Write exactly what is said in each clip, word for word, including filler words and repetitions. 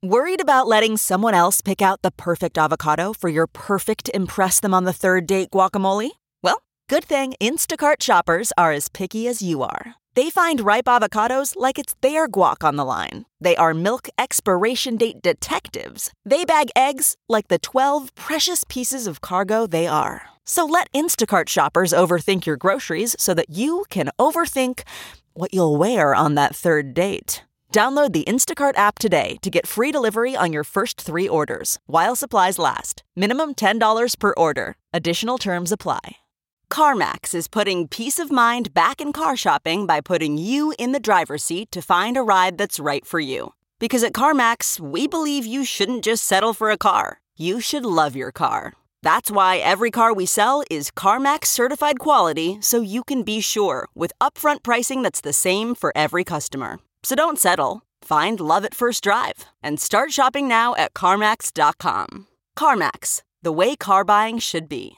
Worried about letting someone else pick out the perfect avocado for your perfect impress them on the third date guacamole? Well, good thing Instacart shoppers are as picky as you are. They find ripe avocados like it's their guac on the line. They are milk expiration date detectives. They bag eggs like the twelve precious pieces of cargo they are. So let Instacart shoppers overthink your groceries so that you can overthink what you'll wear on that third date. Download the Instacart app today to get free delivery on your first three orders, while supplies last. Minimum ten dollars per order. Additional terms apply. CarMax is putting peace of mind back in car shopping by putting you in the driver's seat to find a ride that's right for you. Because at CarMax, we believe you shouldn't just settle for a car. You should love your car. That's why every car we sell is CarMax certified quality, so you can be sure with upfront pricing that's the same for every customer. So don't settle. Find love at first drive and start shopping now at CarMax dot com. CarMax, the way car buying should be.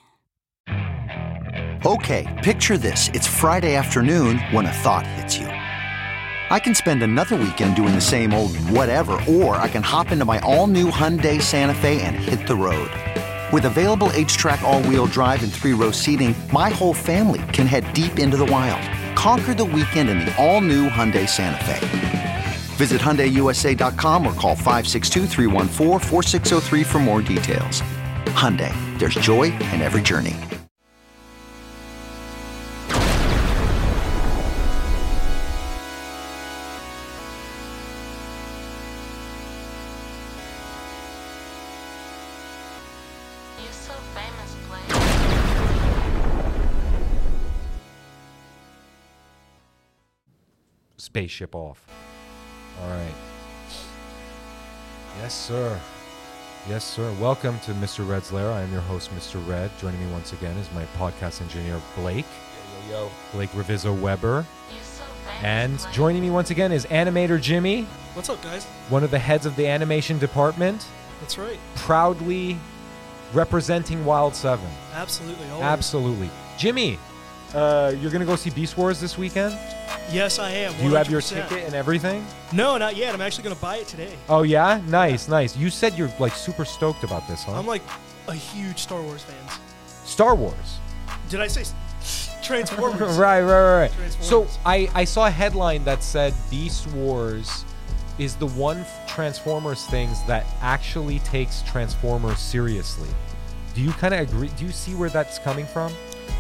Okay, picture this. It's Friday afternoon when a thought hits you. I can spend another weekend doing the same old whatever, or I can hop into my all-new Hyundai Santa Fe and hit the road. With available H-Track all-wheel drive and three-row seating, my whole family can head deep into the wild. Conquer the weekend in the all-new Hyundai Santa Fe. Visit Hyundai U S A dot com or call five six two, three one four, four six zero three for more details. Hyundai, there's joy in every journey. You're so famous, Blake. Spaceship off. All right. Yes, sir. Yes, sir. Welcome to Mister Red's Lair. I am your host, Mister Red. Joining me once again is my podcast engineer, Blake. Yo, yo, yo. Blake Reviso Weber. You're so famous, And Blake. joining me once again is animator Jimmy, What's up, guys? one of the heads of the animation department, That's right. proudly representing Wild seven. Absolutely. Always. Absolutely. Jimmy, uh, you're going to go see Beast Wars this weekend? Yes, I am. Do you have your one hundred percent. ticket and everything? No, not yet. I'm actually going to buy it today. Oh, yeah? Nice, nice. You said you're, like, super stoked about this, huh? I'm like a huge Star Wars fan. Star Wars. Did I say s- Transformers? right, right, right, right. So Transformers. I, I saw a headline that said Beast Wars is the one f- Transformers things that actually takes Transformers seriously. Do you kind of agree? Do you see where that's coming from?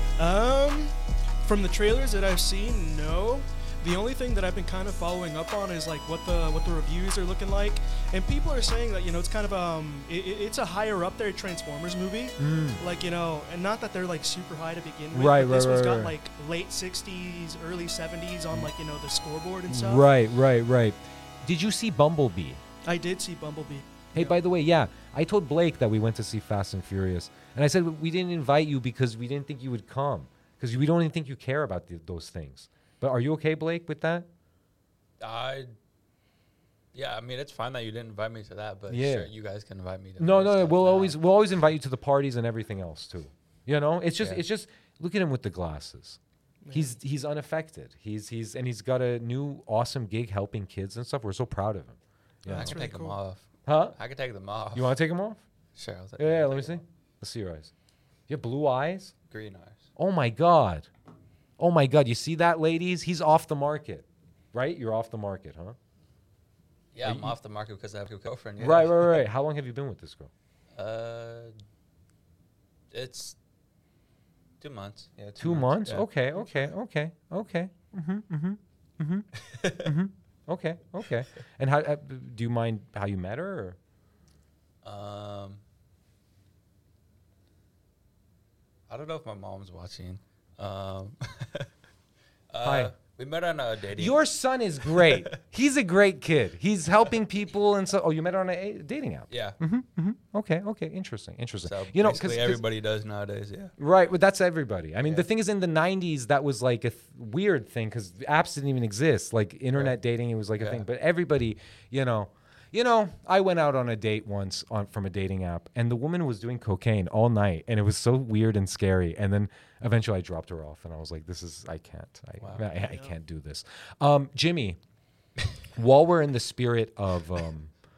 Um, from the trailers that I've seen, no. The only thing that I've been kind of following up on is like what the what the reviews are looking like, and people are saying that you know it's kind of um it, it- it's a higher up there Transformers movie, like you know, and not that they're like super high to begin with. Right, but this right, one's right, got right. like late sixties, early seventies on like you know the scoreboard and stuff. Right, right, right. Did you see Bumblebee? I did see Bumblebee. Hey, by the way, yeah, I told Blake that we went to see Fast and Furious, and I said we didn't invite you because we didn't think you would come, because we don't even think you care about the, those things. But are you okay, Blake, with that? I, yeah, I mean, it's fine that you didn't invite me to that, but Yeah. sure, you guys can invite me to No, other no, stuff we'll now. always we'll always invite you to the parties and everything else too. You know, it's just Yeah. it's just look at him with the glasses. He's he's unaffected. He's he's and he's got a new awesome gig helping kids and stuff. We're so proud of him. I Yeah. can That's really take them cool. off. Huh? I can take them off. You want to take him off? Sure. I'll take Yeah, yeah, I'll let me take see. them Let's see your eyes. You have blue eyes? off. Green eyes. Oh my god. Oh my god, you see that, ladies? He's off the market. Right? You're off the market, huh? Yeah, Are I'm you- off the market because I have a girlfriend. Yeah. Right, right, right. How long have you been with this girl? Uh, it's two months. Yeah, Two months? yeah. Okay, okay, okay, okay. Mm-hmm, mm-hmm, mm-hmm, mm-hmm. Okay, okay. And how uh, do you mind how you met her? Or? Um, I don't know if my mom's watching. Um, uh, Hi. We met on a dating. Your son is great. He's a great kid. He's helping people and so. Oh, you met her on a a dating app. Yeah. Okay, okay, interesting, interesting. So you know, basically because everybody does nowadays. Yeah. right, but that's everybody. I mean, Yeah. the thing is, in the nineties, that was like a th- weird thing because apps didn't even exist. Like internet Right. dating, it was like a Yeah. thing. But everybody, you know, you know, I went out on a date once on from a dating app, and the woman was doing cocaine all night, and it was so weird and scary. And then eventually, I dropped her off, and I was like, "This is, I can't, I, Wow. I, I can't do this." Um, Jimmy, while we're in the spirit of um,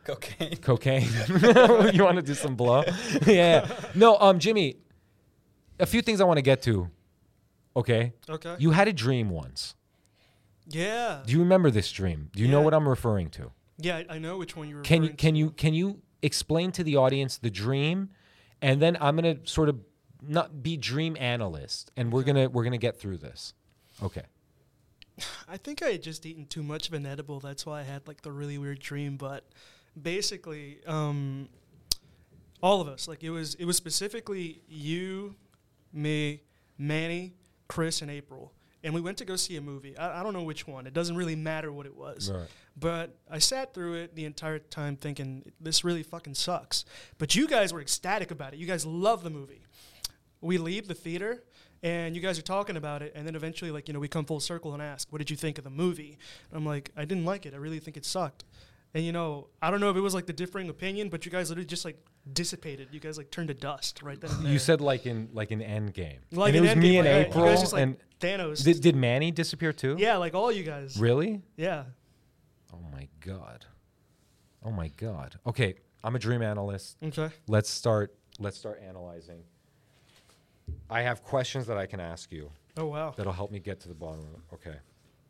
Cocaine. Cocaine. You want to do some blow? Yeah. No, um, Jimmy, a few things I want to get to. Okay. Okay. You had a dream once. Yeah. Do you remember this dream? Do you know Yeah. what I'm referring to? Yeah, I, I know which one you're. Can you referring can to. you can you explain to the audience the dream, and then I'm gonna sort of not be dream analyst, and we're gonna we're gonna get through this. Okay. I think I had just eaten too much of an edible. That's why I had like the really weird dream. But basically, um, all of us, like it was, it was specifically you, me, Manny, Chris, and April, and we went to go see a movie. I, I don't know which one. It doesn't really matter what it was. Right. But I sat through it the entire time thinking this really fucking sucks. But you guys were ecstatic about it. You guys love the movie. We leave the theater. And you guys are talking about it, and then eventually, like, you know, we come full circle and ask, what did you think of the movie? And I'm like, I didn't like it. I really think it sucked. And, you know, I don't know if it was, like, the differing opinion, but you guys literally just, like, dissipated. You guys, like, turned to dust right then and there. You said like in like in Endgame. like and it in was me Endgame, and right? April. You guys just, like, and Thanos. did, did Manny disappear too? yeah, like, all you guys. Really? Yeah. Oh my god. Oh my god. Okay, I'm a dream analyst. Okay. Let's start. Let's start analyzing. I have questions that I can ask you Oh, wow. that'll help me get to the bottom of it. Okay.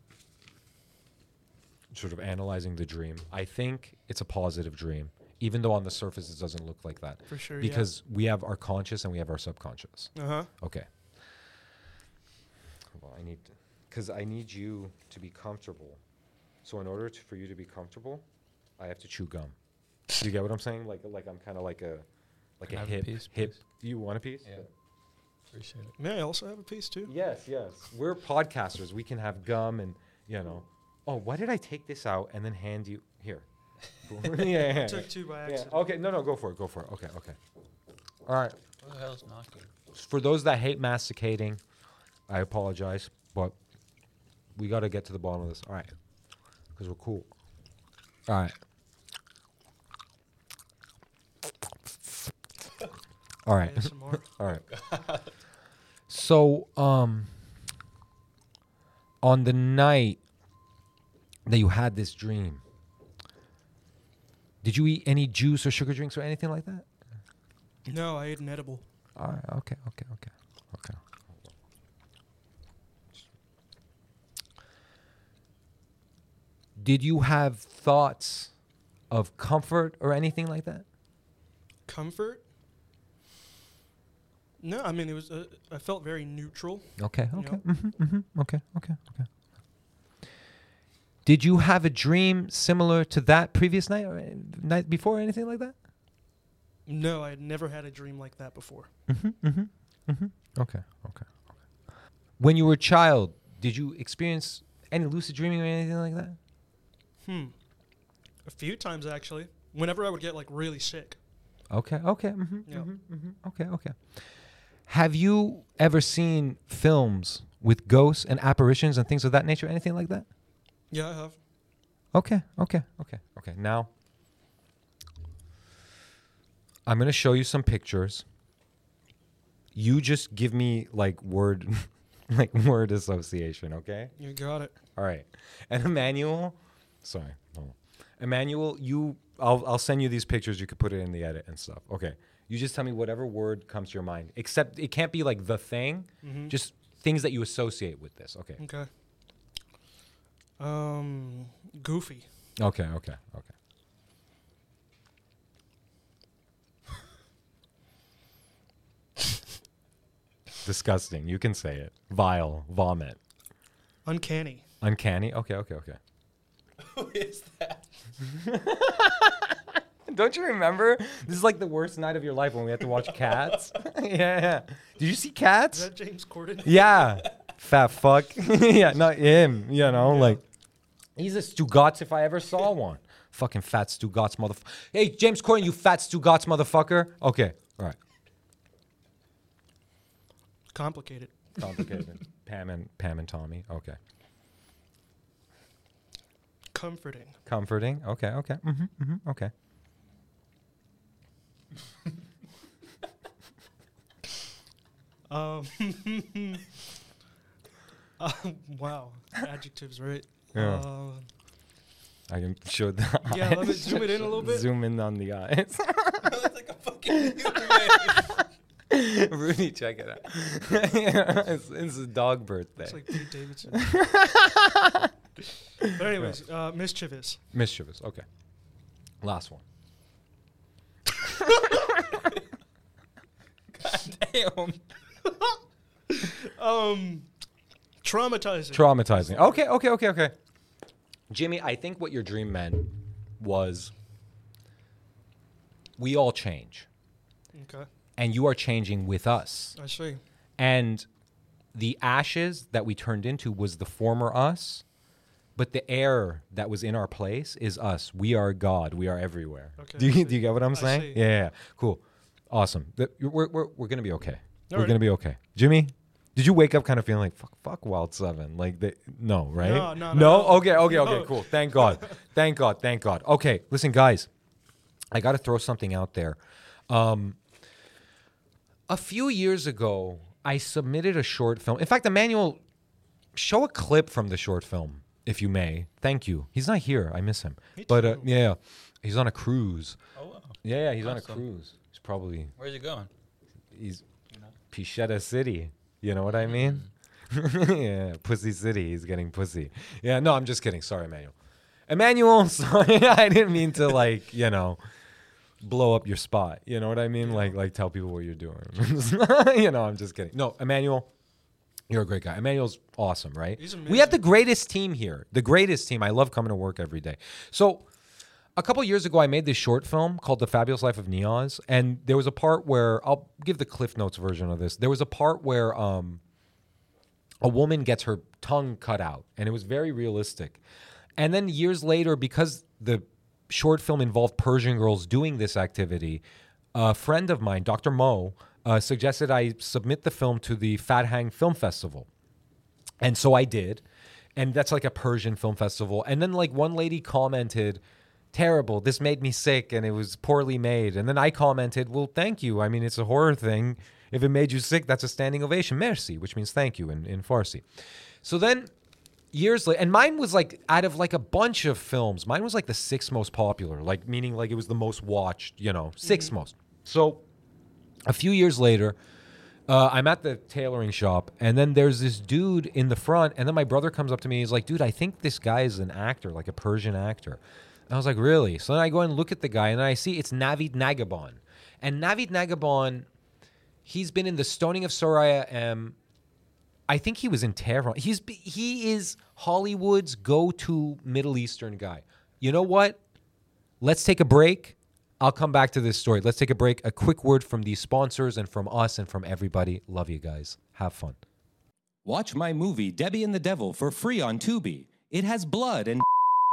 Sort of analyzing the dream. I think it's a positive dream, even though on the surface it doesn't look like that. For sure, yeah. Because we have our conscious and we have our subconscious. Uh-huh. Okay. Well, I need, because I need you to be comfortable. So in order to, for you to be comfortable, I have to chew gum. Do you get what I'm saying? Like, like I'm kind of like a, like Can a I have a hip, piece, hip. please? You want a piece? Yeah. Appreciate it. May I also have a piece, too? Yes, yes. We're podcasters. We can have gum and, you know. Oh, why did I take this out and then hand you here? yeah, yeah, yeah. Took two by Yeah, accident. okay, no, no, go for it, go for it. Okay, okay. All right. What the hell's knocking? For those that hate masticating, I apologize, but we got to get to the bottom of this. All right, because we're cool. All right. All right. A S M R. All right. So, um, on the night that you had this dream, did you eat any juice or sugar drinks or anything like that? No, I ate an edible. All right. Okay. Okay. Okay. Okay. Did you have thoughts of comfort or anything like that? Comfort? No, I mean, it was, uh, I felt very neutral. Okay. You Okay. know? Mm-hmm, mm-hmm. Okay. Okay. Okay. Did you have a dream similar to that previous night or uh, night before or anything like that? No, I had never had a dream like that before. Mm-hmm, mm-hmm, mm-hmm. Okay, okay, okay. When you were a child, did you experience any lucid dreaming or anything like that? Hmm. A few times, actually. Whenever I would get, like, really sick. Okay, okay, mm-hmm, Yeah. mm-hmm, mm-hmm. Okay, okay. Have you ever seen films with ghosts and apparitions and things of that nature, anything like that? Yeah, I have. Okay, okay, okay, okay. Now, I'm going to show you some pictures. You just give me like word like word association, okay? You got it. All right. And Emmanuel, sorry. hold on. Emmanuel, you I'll I'll send you these pictures. You could put it in the edit and stuff. Okay. You just tell me whatever word comes to your mind. Except it can't be like the thing. Mm-hmm. Just things that you associate with this. Okay. Okay. Um, goofy. Okay, okay, okay. Disgusting. You can say it. Vile. Vomit. Uncanny. Uncanny. Okay, okay, okay. Who is that? Don't you remember? This is like the worst night of your life when we had to watch Cats. yeah, yeah. Did you see Is Cats? that James Corden? Yeah. Fat fuck. yeah, not him. You know, like he's a Stugatz if I ever saw one. Fucking fat Stugatz motherfucker. Hey, James Corden, you fat Stugatz motherfucker. Okay, all right. Complicated. Complicated. Pam and Pam and Tommy. Okay. Comforting. Comforting. Okay. Okay. Mm-hmm, mm-hmm, okay. Um, uh, wow. Adjectives, right? Yeah. Uh, I can show the eyes. Yeah, let me zoom it in a little bit. Zoom in on the eyes. That's like a fucking human. Rudy, check it out. Yeah, it's, it's a dog birthday. It's like Pete Davidson. But anyways, uh, mischievous. Mischievous. Okay. Last one. God damn. Um, traumatizing. Traumatizing. Okay, okay, okay, okay. Jimmy, I think what your dream meant was we all change. Okay, And you are changing with us. I see. And the ashes that we turned into was the former us, but the air that was in our place is us. We are God. We are everywhere. Okay, do I you see. do you get what I'm I saying? see. Yeah, yeah, yeah. Cool. Awesome. The, we're we're we're gonna be okay. we're Alright. gonna be okay. Jimmy, did you wake up kind of feeling like fuck fuck Wild Seven? Like they, no, right? No, no, no, no. no. Okay, okay, okay. No. Cool. Thank God. Thank God. Thank God. Okay, listen, guys. I got to throw something out there. Um, a few years ago, I submitted a short film. In fact, Emmanuel, show a clip from the short film, if you may. Thank you. He's not here. I miss him. Me But uh, too. yeah, he's on a cruise. Oh, wow. Yeah, yeah, he's on a Awesome. cruise. He's probably Where's it going? he's Pichetta City. You know what I mean? Yeah, Pussy City. He's getting pussy. Yeah, no, I'm just kidding. Sorry, Emmanuel. Emmanuel, sorry, I didn't mean to like you know blow up your spot. You know what I mean? Like like tell people what you're doing. You know, I'm just kidding. No, Emmanuel, you're a great guy. Emmanuel's awesome, right? He's We have the amazing. greatest team here. The greatest team. I love coming to work every day. So a couple years ago, I made this short film called The Fabulous Life of Neoz. And there was a part where, I'll give the Cliff Notes version of this. There was a part where um, a woman gets her tongue cut out. And it was very realistic. And then years later, because the short film involved Persian girls doing this activity, a friend of mine, Doctor Mo, uh, suggested I submit the film to the Fat Hang Film Festival. And so I did. And that's like a Persian film festival. And then like one lady commented, terrible, this made me sick and it was poorly made. And then I commented, well, thank you. I mean, it's a horror thing. If it made you sick, that's a standing ovation. Merci, which means thank you in, in Farsi. So then years later, and mine was like out of like a bunch of films, mine was like the sixth most popular, like meaning like it was the most watched, you know, sixth most. So a few years later, uh, I'm at the tailoring shop, and then there's this dude in the front, and then my brother comes up to me, he's like, dude, I think this guy is an actor, like a Persian actor. And I was like, really? So then I go and look at the guy, and I see it's Navid Nagabon. And Navid Nagabon, he's been in The Stoning of Soraya M. I think he was in Tehran. He's he is Hollywood's go-to Middle Eastern guy. You know what? Let's take a break. I'll come back to this story. Let's take a break. A quick word from these sponsors and from us and from everybody. Love you guys. Have fun. Watch my movie, Debbie and the Devil, for free on Tubi. It has blood and...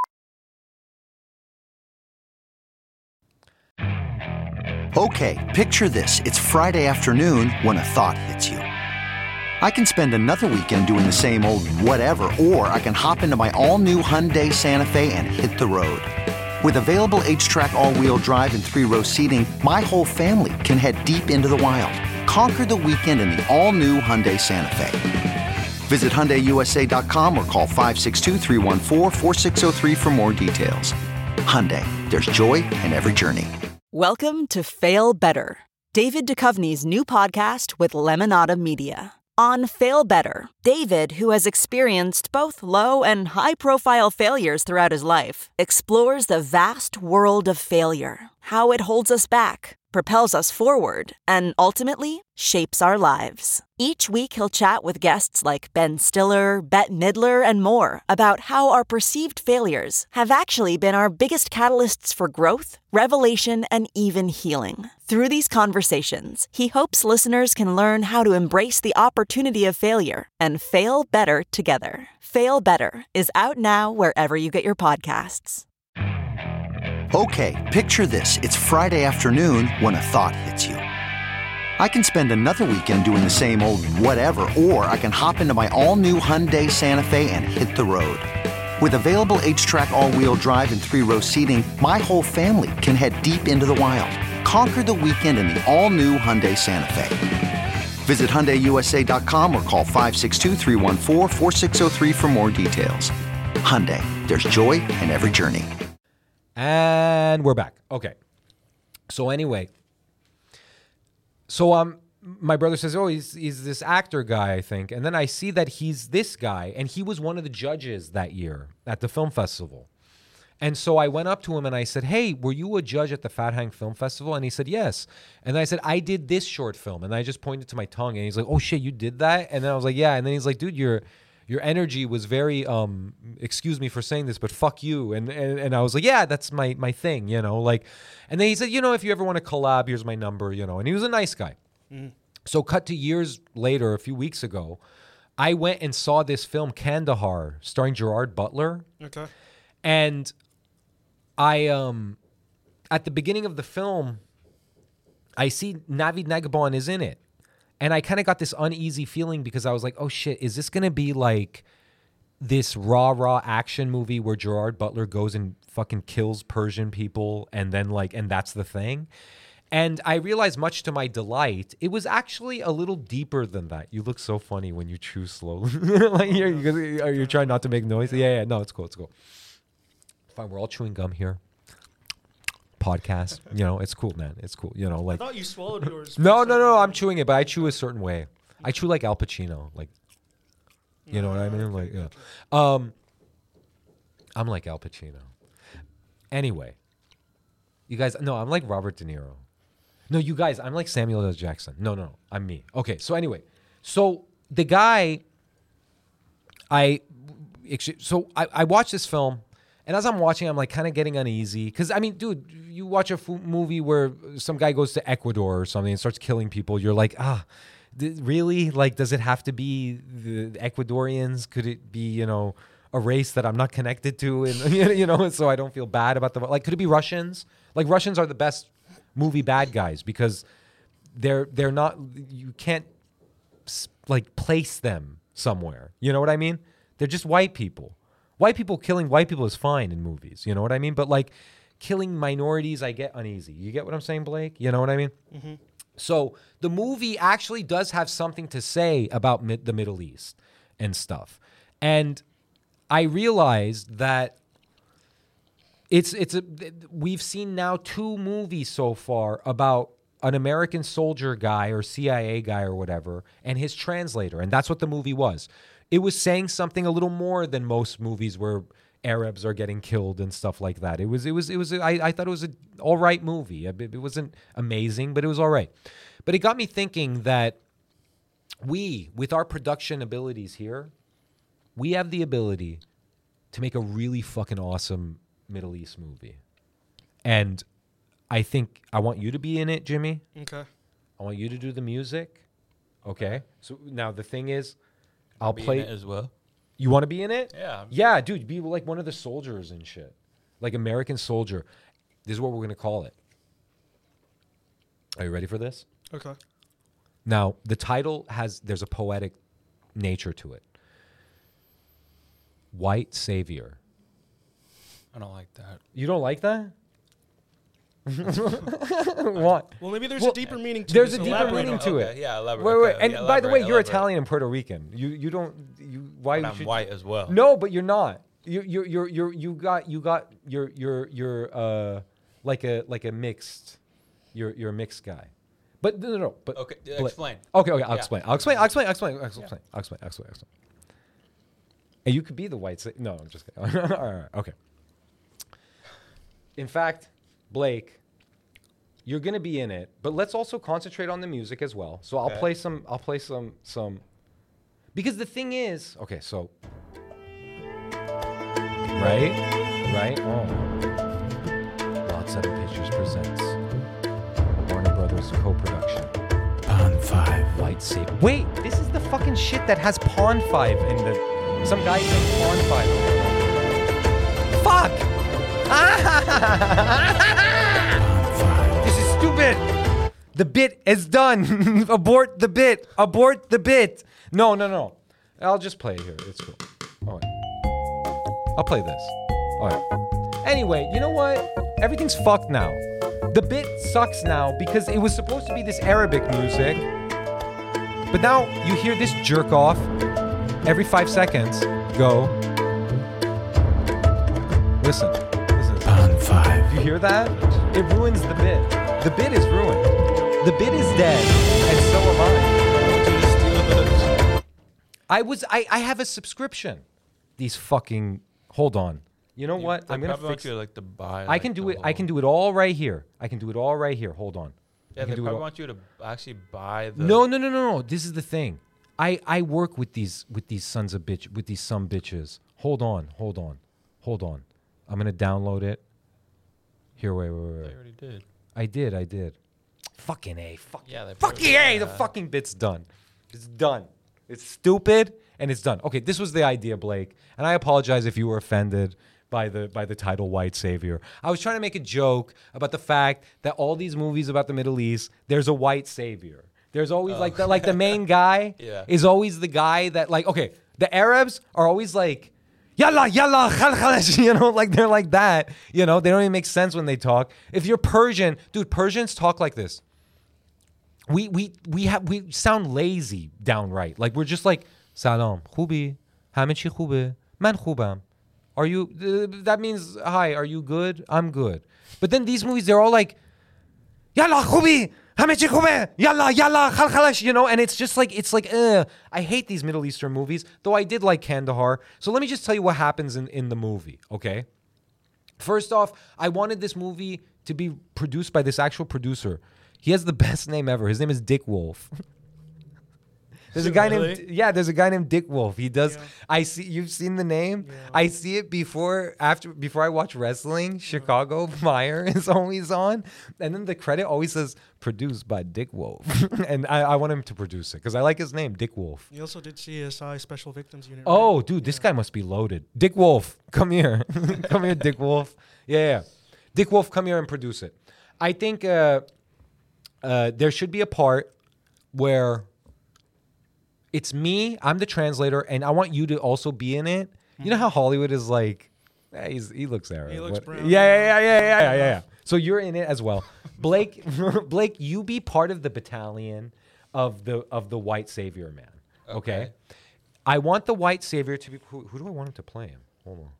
Okay, picture this. It's Friday afternoon when a thought hits you. I can spend another weekend doing the same old whatever, or I can hop into my all-new Hyundai Santa Fe and hit the road. With available H-Track all-wheel drive and three-row seating, my whole family can head deep into the wild. Conquer the weekend in the all-new Hyundai Santa Fe. Visit Hyundai U S A dot com or call five six two, three one four, four six zero three for more details. Hyundai, there's joy in every journey. Welcome to Fail Better, David Duchovny's new podcast with Lemonada Media. On Fail Better, David, who has experienced both low and high-profile failures throughout his life, explores the vast world of failure, how it holds us back, propels us forward, and ultimately shapes our lives. Each week he'll chat with guests like Ben Stiller, Bette Midler, and more about how our perceived failures have actually been our biggest catalysts for growth, revelation, and even healing. Through these conversations, he hopes listeners can learn how to embrace the opportunity of failure and fail better together. Fail Better is out now wherever you get your podcasts. Okay, picture this. It's Friday afternoon when a thought hits you. I can spend another weekend doing the same old whatever, or I can hop into my all-new Hyundai Santa Fe and hit the road. With available H-Track all-wheel drive and three-row seating, my whole family can head deep into the wild. Conquer the weekend in the all-new Hyundai Santa Fe. Visit Hyundai U S A dot com or call five six two, three one four, four six zero three for more details. Hyundai, there's joy in every journey. And we're back. Okay. So anyway, so um, my brother says, oh, he's, he's this actor guy, I think. And then I see that he's this guy, and he was one of the judges that year at the film festival. And so I went up to him and I said, hey, were you a judge at the Fat Hang Film Festival? And he said, yes. And then I said, I did this short film. And I just pointed to my tongue. And he's like, oh, shit, you did that? And then I was like, yeah. And then he's like, dude, your your energy was very, um, excuse me for saying this, but fuck you. And, and and I was like, yeah, that's my my thing, you know. Like, and then he said, you know, if you ever want to collab, here's my number, you know. And he was a nice guy. Mm. So cut to years later, a few weeks ago, I went and saw this film, Kandahar, starring Gerard Butler. Okay. And I, um, at the beginning of the film, I see Navid Negahban is in it. And I kind of got this uneasy feeling because I was like, oh shit, is this going to be like this raw, raw action movie where Gerard Butler goes and fucking kills Persian people and then like, and that's the thing? And I realized, much to my delight, it was actually a little deeper than that. You look so funny when you chew slowly. Like you're, you're, you're trying not to make noise. Yeah, yeah, no, it's cool, it's cool. Fine, we're all chewing gum here. Podcast, you know, it's cool, man. It's cool, you know. Like, I thought you swallowed yours. no, no, no. I'm chewing it, but I chew a certain way. I chew like Al Pacino, like, you know what I mean? Like, yeah. Um, I'm like Al Pacino. Anyway, you guys, no, I'm like Robert De Niro. No, you guys, I'm like Samuel L. Jackson. No, no, no, I'm me. Okay, so anyway, so the guy, I, so I, I watched this film. And as I'm watching, I'm like kind of getting uneasy. Because, I mean, dude, you watch a f- movie where some guy goes to Ecuador or something and starts killing people. You're like, ah, th- really? Like, does it have to be the Ecuadorians? Could it be, you know, a race that I'm not connected to? And, you know, so I don't feel bad about the... Like, could it be Russians? Like, Russians are the best movie bad guys because they're they're not... You can't, like, place them somewhere. You know what I mean? They're just white people. White people killing white people is fine in movies. You know what I mean? But like killing minorities, I get uneasy. You get what I'm saying, Blake? You know what I mean? Mm-hmm. So the movie actually does have something to say about mid- the Middle East and stuff. And I realized that it's it's a we've seen now two movies so far about an American soldier guy or C I A guy or whatever and his translator. And that's what the movie was. It was saying something a little more than most movies where Arabs are getting killed and stuff like that. It was, it was, it was. I, I thought it was an all right movie. It, it wasn't amazing, but it was all right. But it got me thinking that we, with our production abilities here, we have the ability to make a really fucking awesome Middle East movie. And I think I want you to be in it, Jimmy. Okay. I want you to do the music. Okay. So now the thing is, I'll Be play in it as well. You want to be in it? Yeah. Yeah, dude, be like one of the soldiers and shit. Like American Soldier. This is what we're going to call it. Are you ready for this? Okay. Now, the title has, there's a poetic nature to it. White Savior. I don't like that. You don't like that? What? Well, maybe there's Well, a deeper meaning to there's this. a deeper Elaborate meaning on to Okay, it. yeah, elaborate. Wait, wait. Okay, And yeah, by the way, elaborate, you're elaborate. Italian and Puerto Rican. You you don't you why But I'm should white as well. No, but you're not. You you you you you got you got you're you're you're uh like a like a mixed you're you're a mixed guy. But no no no. But Okay, uh, but- explain. Okay, okay, I'll Yeah. explain. I'll explain. I'll explain. I'll explain. I'll explain. I'll explain. I'll explain. I'll explain. And you could be the white. Sa- no, I'm just kidding. all right, all right, okay. In fact, Blake, you're gonna be in it, but let's also concentrate on the music as well. So I'll Okay. play some. I'll play some some. Because the thing is, okay, so. Right, right. Oh. Lot Seven Pictures presents a Warner Brothers co-production. Pawn five. White Savior. Wait, this is the fucking shit that has Pawn Five in the. Some guy said Pawn Five. Fuck! This is stupid. The bit is done. Abort the bit. Abort the bit. No, no, no. I'll just play it here. It's cool. All right. I'll play this. All right. Anyway, you know what? Everything's fucked now. The bit sucks now because it was supposed to be this Arabic music. But now you hear this jerk off every five seconds go. Listen, listen. On five. You hear that? It ruins the bit. The bit is ruined. The bit is dead, and so am I. I was. I. I have a subscription. These fucking. Hold on. You know what? They I'm gonna probably fix. want you to, like, to buy. I like, can do the it. I whole- can do it all right here. I can do it all right here. Hold on. Yeah, I can they do it probably all- want you to actually buy the. No, no, no, no, no. This is the thing. I, I work with these with these sons of bitch with these some bitches. Hold on, hold on, hold on. I'm gonna download it. Here, wait, wait, wait. They wait. already did. I did, I did. Fucking A. Fucking, Yeah, they fucking probably- A. The yeah. fucking bit's done. It's done. It's stupid and it's done. Okay, this was the idea, Blake. And I apologize if you were offended by the by the title White Savior. I was trying to make a joke about the fact that all these movies about the Middle East, there's a white savior. There's always like the like the main guy Yeah. is always the guy that like okay, the Arabs are always like Yalla, yalla, khal khalash, you know, like they're like that. You know, they don't even make sense when they talk. If you're Persian, dude, Persians talk like this. We we we have we sound lazy downright. Like we're just like Salam, khubi, hameh chi khube, man khubam. Are you? Uh, that means hi. Are you good? I'm good. But then these movies, they're all like, Yalla khubi, hameh chi khube, yalla yalla khal khalash, you know. And it's just like it's like, uh, I hate these Middle Eastern movies. Though I did like Kandahar. So let me just tell you what happens in in the movie. Okay. First off, I wanted this movie to be produced by this actual producer. He has the best name ever. His name is Dick Wolf. There's a guy Really? named yeah. There's a guy named Dick Wolf. He does. Yeah. I see. You've seen the name. Yeah. I see it before after before I watch wrestling. Chicago Fire is always on, and then the credit always says produced by Dick Wolf, and I, I want him to produce it because I like his name, Dick Wolf. You also did C S I Special Victims Unit. Oh, right? dude, this guy must be loaded. Dick Wolf, come here. Come here, Dick Wolf. Yeah, yeah. Dick Wolf, come here and produce it. I think uh, uh, there should be a part where it's me, I'm the translator, and I want you to also be in it. You know how Hollywood is like, eh, he's, he looks Arab. He looks What- brown, Yeah, yeah, yeah. yeah, yeah, yeah, yeah, yeah, yeah. So you're in it as well. Blake, Blake, you be part of the battalion of the of the white savior man. Okay. Okay. I want the white savior to be. Who, who do I want him to play him? Hold on.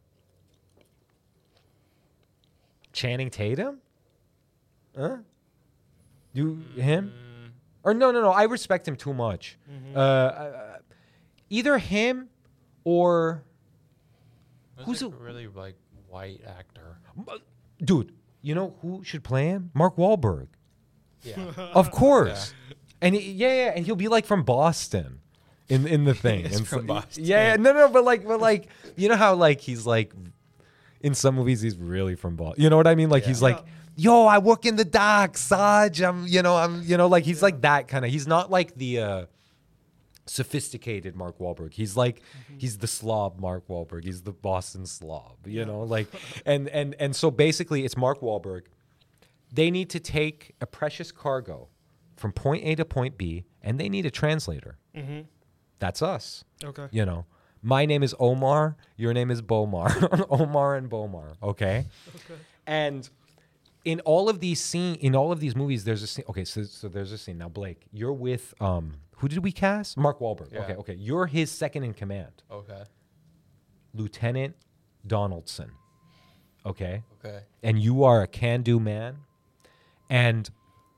Channing Tatum? Huh? You him? Or no, no, no. I respect him too much. Uh, uh, either him or Who's Who's a a- really like white actor? dude. You know who should play him? Mark Wahlberg. Yeah. Of course. And he, yeah, yeah, and he'll be like from Boston in in the thing. is And from so- Boston. Yeah, yeah, no, no, but like, but like, you know how like he's like, in some movies he's really from Boston. You know what I mean? Like he's like, yo, I work in the docks, Saj. I'm, you know, I'm, you know, like he's like that kind of. He's not like the uh, sophisticated Mark Wahlberg. He's like, he's the slob Mark Wahlberg. He's the Boston slob. You know, like, and and and so basically it's Mark Wahlberg. They need to take a precious cargo from point A to point B, and they need a translator. Mm-hmm. That's us. Okay. You know, my name is Omar. Your name is Bomar. Omar and Bomar. Okay. Okay. And in all of these scene, in all of these movies, there's a scene. Okay, so so there's a scene. Now, Blake, you're with um, who did we cast? Mark Wahlberg. Yeah. Okay, okay. You're his second in command, Okay. Lieutenant Donaldson. Okay. Okay. And you are a can-do man, and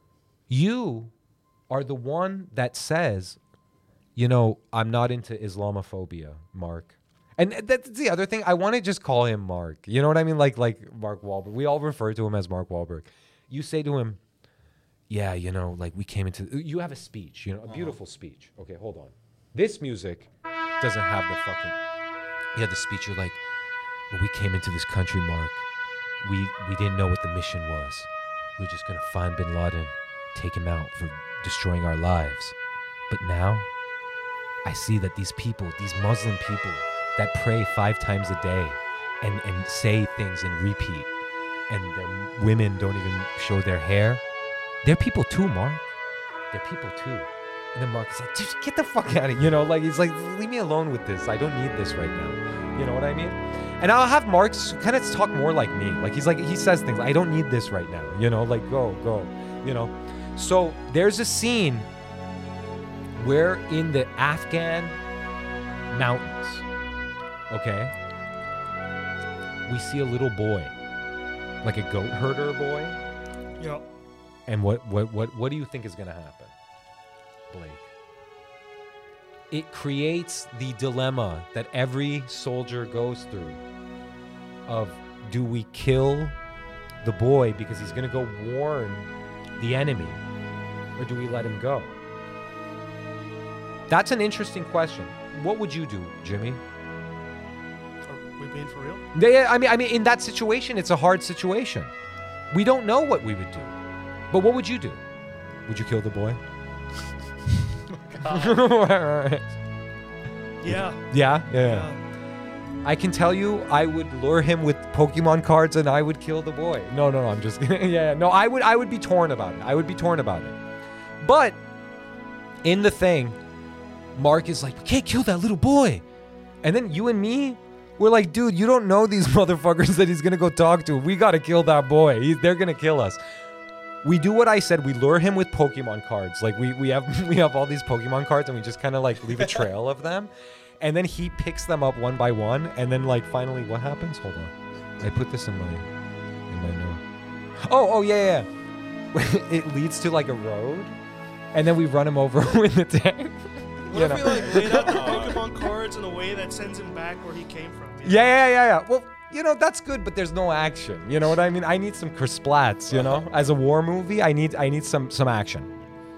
you are the one that says, you know, I'm not into Islamophobia, Mark. And that's the other thing. I want to just call him Mark. You know what I mean? Like like Mark Wahlberg. We all refer to him as Mark Wahlberg. You say to him, yeah, you know, like we came into, you have a speech, you know, a beautiful speech. Okay, hold on. This music doesn't have the fucking, you have the speech. You're like, when we came into this country, Mark, we, we didn't know what the mission was. We were just going to find bin Laden, take him out for destroying our lives. But now, I see that these people, these Muslim people that pray five times a day and, and say things in repeat, and their women don't even show their hair, they're people too, Mark. They're people too. And then Mark is like, just get the fuck out of here. You know, like, he's like, leave me alone with this. I don't need this right now. You know what I mean? And I'll have Mark kind of talk more like me. Like, he's like, he says things, I don't need this right now. You know, like, go, go, you know. So there's a scene where in the Afghan mountains, okay, we see a little boy, like a goat herder boy. Yep. And what what what what do you think is going to happen, Blake? It creates the dilemma that every soldier goes through of, do we kill the boy because he's going to go warn the enemy, or do we let him go? That's an interesting question. What would you do, Jimmy? Are we being for real? Yeah, I mean, I mean, in that situation, it's a hard situation. We don't know what we would do. But what would you do? Would you kill the boy? Yeah. Yeah, yeah, yeah. I can tell you, I would lure him with Pokemon cards, and I would kill the boy. No, no, no. I'm just kidding. Yeah, no. I would, I would be torn about it. I would be torn about it. But in the thing, Mark is like, "We can't kill that little boy," and then you and me, we're like, "Dude, you don't know these motherfuckers that he's gonna go talk to. We gotta kill that boy. He's, they're gonna kill us." We do what I said. We lure him with Pokemon cards. Like we we have we have all these Pokemon cards, and we just kind of like leave a trail of them. And then he picks them up one by one, and then like finally, what happens? Hold on, I put this in my in my note. Oh, oh yeah, yeah. It leads to like a road, and then we run him over with the tank. What if we like laid out the Pokemon cards in a way that sends him back where he came from? you know? Yeah, yeah, yeah, yeah. Well, you know that's good, but there's no action. You know what I mean? I need some kersplats. You know, as a war movie, I need I need some some action.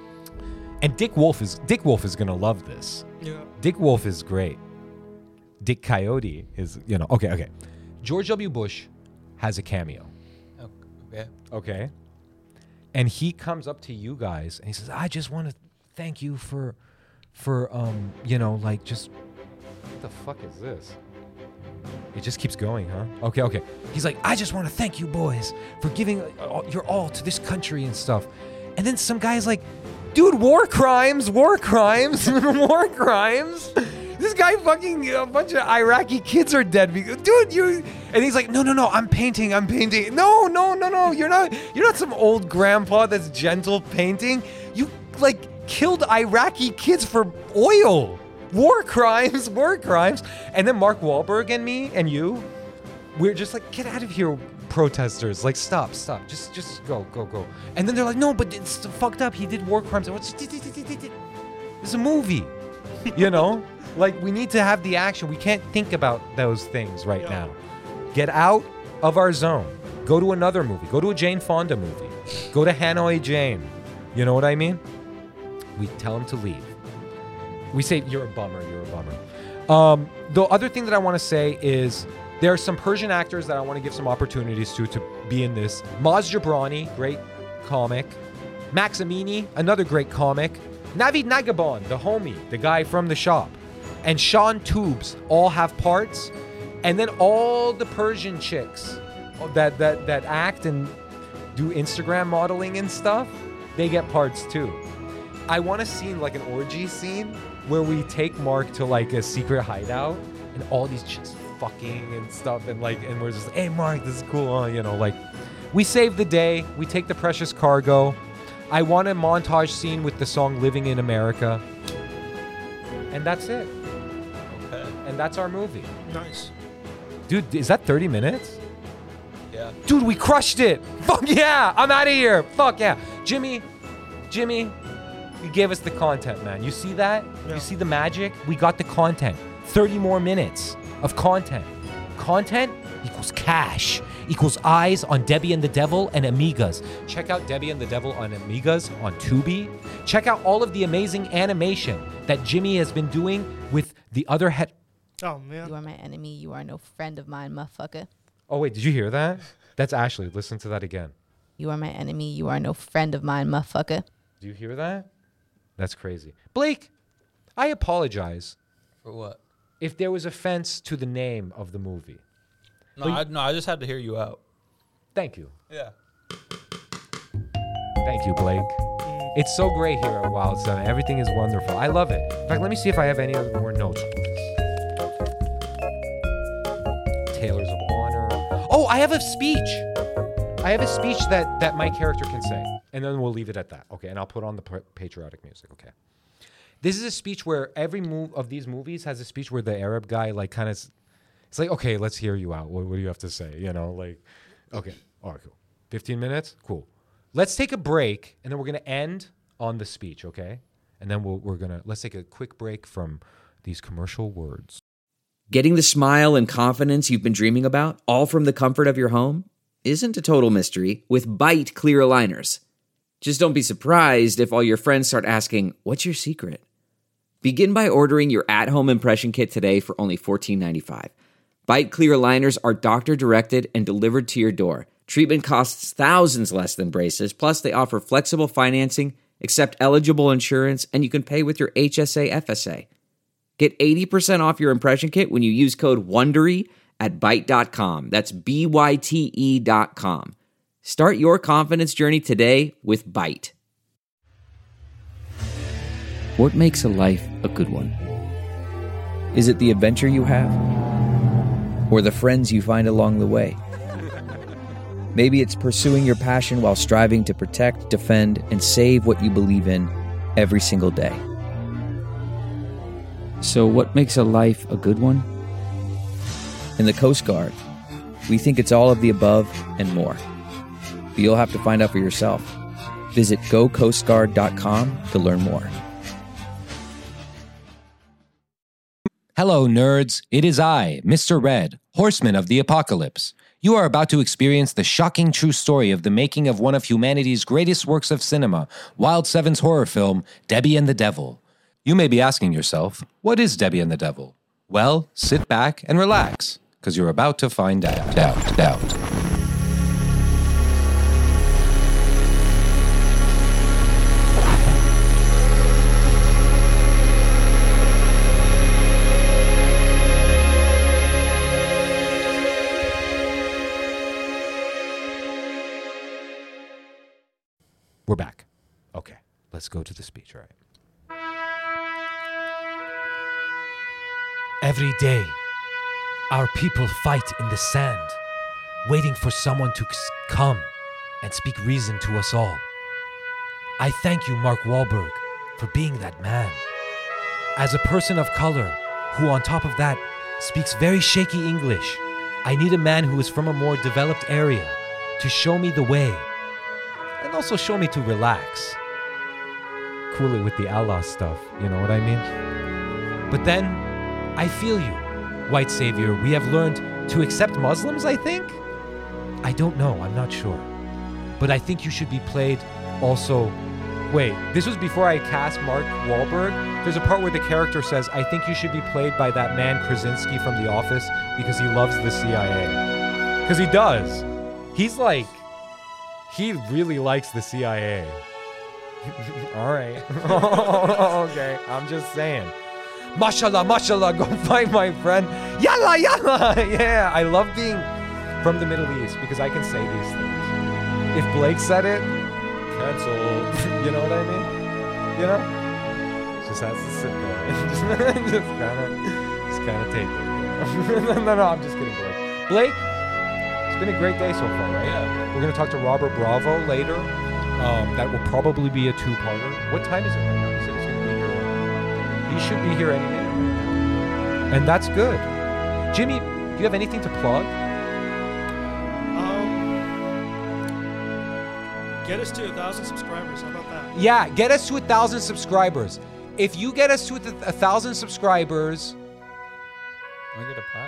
And Dick Wolf is Dick Wolf is gonna love this. Yeah. Dick Wolf is great. Dick Coyote is, you know, okay, okay. George W. Bush has a cameo. Okay. Okay. And he comes up to you guys and he says, "I just want to thank you for, for, um, you know, like just, what the fuck is this? It just keeps going, huh? Okay, okay. He's like, "I just want to thank you boys for giving uh, your all to this country and stuff." And then some guy's like, "Dude, war crimes, war crimes, war crimes. This guy fucking, a bunch of Iraqi kids are dead. Because, dude, you," and he's like, no, no, no, I'm painting, I'm painting. No, no, no, no, you're not, you're not some old grandpa that's gentle painting. You, like, killed Iraqi kids for oil. War crimes, war crimes. And then Mark Wahlberg and me and you, we're just like, get out of here, protesters. Like, stop, stop. Just just go, go, go. And then they're like, no, but it's fucked up. He did war crimes. It's a movie, you know? Like, we need to have the action. We can't think about those things right now. Get out of our zone. Go to another movie. Go to a Jane Fonda movie. Go to Hanoi Jane. You know what I mean? We tell him to leave. We say, "You're a bummer, you're a bummer." Um, the other thing that I want to say is there are some Persian actors that I want to give some opportunities to to be in this. Maz Jobrani, great comic. Max Amini, another great comic. Navid Nagabon, the homie, the guy from the shop. And Sean Tubes all have parts. And then all the Persian chicks that, that, that act and do Instagram modeling and stuff, they get parts too. I want a scene, like an orgy scene, where we take Mark to like a secret hideout and all these chicks fucking and stuff, and like, and we're just like, "Hey Mark, this is cool," huh? You know, like, we save the day, we take the precious cargo. I want a montage scene with the song "Living in America," and that's it. Okay. And that's our movie. Nice. Dude, is that thirty minutes? Yeah. Dude, we crushed it. Fuck yeah, I'm out of here. Fuck yeah. Jimmy, Jimmy, you gave us the content, man. You see that? Yeah. You see the magic? We got the content. thirty more minutes of content. Content equals cash, equals eyes on Debbie and the Devil and Amigas. Check out Debbie and the Devil on Amigas on Tubi. Check out all of the amazing animation that Jimmy has been doing with the other head. Oh, man. You are my enemy. You are no friend of mine, motherfucker. Oh, wait, did you hear that? That's Ashley. Listen to that again. You are my enemy. You are no friend of mine, motherfucker. Do you hear that? That's crazy. Blake, I apologize For what? if there was offense to the name of the movie. No, But I, no, I just had to hear you out. Thank you. Yeah. Thank you, Blake. It's so great here at Wild Seven. Everything is wonderful. I love it. In fact, let me see if I have any other more notes. Tailors of Honor. Oh, I have a speech. I have a speech that, that my character can say. And then we'll leave it at that. Okay, and I'll put on the pa- patriotic music. Okay. This is a speech where every move of these movies has a speech where the Arab guy like kind of It's like, okay, let's hear you out. What, what do you have to say? You know, like, okay, all right, cool. fifteen minutes, cool. Let's take a break, and then we're gonna end on the speech, okay? And then we'll, we're gonna let's take a quick break from these commercial words. Getting the smile and confidence you've been dreaming about, all from the comfort of your home, isn't a total mystery with Byte clear aligners. Just don't be surprised if all your friends start asking, "What's your secret?" Begin by ordering your at-home impression kit today for only fourteen ninety-five. Byte clear aligners are doctor-directed and delivered to your door. Treatment costs thousands less than braces, plus they offer flexible financing, accept eligible insurance, and you can pay with your H S A F S A. Get eighty percent off your impression kit when you use code WONDERY at byte dot com. That's B Y T E dot com. Start your confidence journey today with Byte. What makes a life a good one? Is it the adventure you have? Or the friends you find along the way? Maybe it's pursuing your passion while striving to protect, defend, and save what you believe in every single day. So what makes a life a good one? In the Coast Guard, we think it's all of the above and more. But you'll have to find out for yourself. Visit go coast guard dot com to learn more. Hello, nerds. It is I, Mister Red, Horseman of the Apocalypse. You are about to experience the shocking true story of the making of one of humanity's greatest works of cinema, Wild Seven's horror film, Debbie and the Devil. You may be asking yourself, what is Debbie and the Devil? Well, sit back and relax, because you're about to find out. Doubt, doubt. We're back. Okay, let's go to the speech, all right? Every day, our people fight in the sand, waiting for someone to come and speak reason to us all. I thank you, Mark Wahlberg, for being that man. As a person of color, who on top of that speaks very shaky English, I need a man who is from a more developed area to show me the way. And also show me to relax. Cool it with the Allah stuff, you know what I mean? But then, I feel you, white savior. We have learned to accept Muslims, I think? I don't know, I'm not sure. But I think you should be played also... Wait, this was before I cast Mark Wahlberg? There's a part where the character says, I think you should be played by that man Krasinski from The Office because he loves the C I A. Because he does. He's like... He really likes the C I A. All right. Okay, I'm just saying. Mashallah, mashallah, go find my friend. Yalla, yalla. Yeah, I love being from the Middle East because I can say these things. If Blake said it, cancelled. You know what I mean? You know? Just has to sit there and just kind of, just kind of take it. no, no, I'm just kidding, Blake. Blake? It's been a great day so far, right? Yeah. We're going to talk to Robert Bravo later. Um, that will probably be a two-parter. What time is it right now? He said he's going to be here. He should be here any minute right now. And that's good. Jimmy, do you have anything to plug? Um, get us to a thousand subscribers. How about that? Yeah, get us to a thousand subscribers. If you get us to a, th- a thousand subscribers... Want to get a plaque?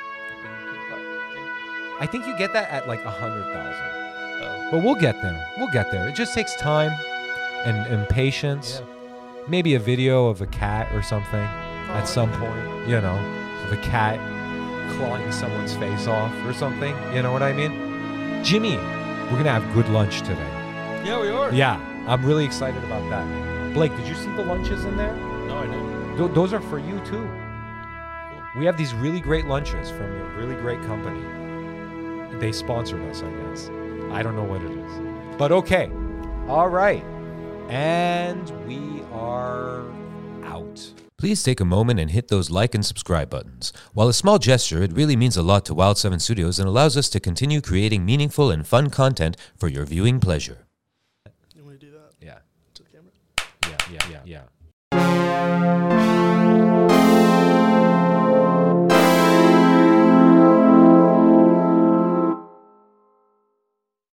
I think you get that at like a hundred thousand. Oh. But we'll get there. We'll get there. It just takes time and, and patience. Yeah. Maybe a video of a cat or something oh, at some point, you know, of a cat clawing someone's face off or something. You know what I mean? Jimmy, we're going to have good lunch today. Yeah, we are. Yeah, I'm really excited about that. Blake, did you see the lunches in there? No, I didn't. Th- those are for you too. We have these really great lunches from a really great company. They sponsored us, I guess. I don't know what it is. But okay. All right. And we are out. Please take a moment and hit those like and subscribe buttons. While a small gesture, it really means a lot to Wild seven Studios and allows us to continue creating meaningful and fun content for your viewing pleasure.